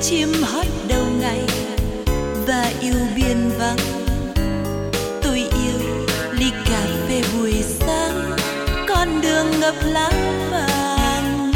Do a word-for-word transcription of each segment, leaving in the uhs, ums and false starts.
chim hót đầu ngày và yêu biển vắng. Tôi yêu ly cà phê buổi sáng, con đường ngập lá vàng.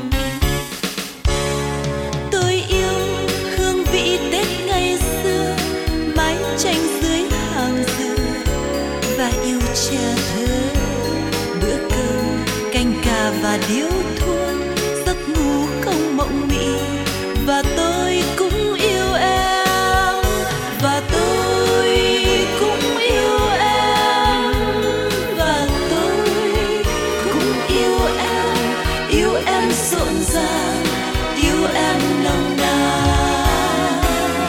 Tôi yêu hương vị Tết ngày xưa, mái tranh dưới hàng dừa và yêu cha thơ, bữa cơm canh cà và điếu thuốc, giấc ngủ không mộng mị. Và tôi cũng yêu em, và tôi cũng yêu em, và tôi cũng yêu em, yêu em rộn ràng, yêu em nồng nàn.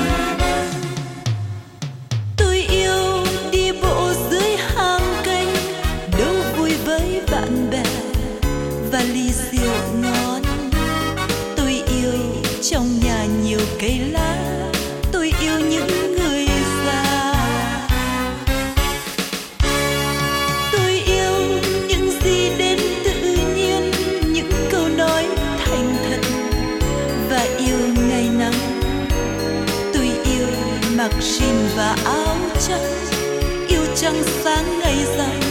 Tôi yêu đi bộ dưới hàng cây, đâu vui với bạn bè và ly rượu ngon. Tôi yêu trong nhà nhiều cây lá, tôi yêu những người già. Tôi yêu những gì đến tự nhiên, những câu nói thành thật và yêu ngày nắng. Tôi yêu mặc jean và áo trắng, yêu trăng sáng ngày dài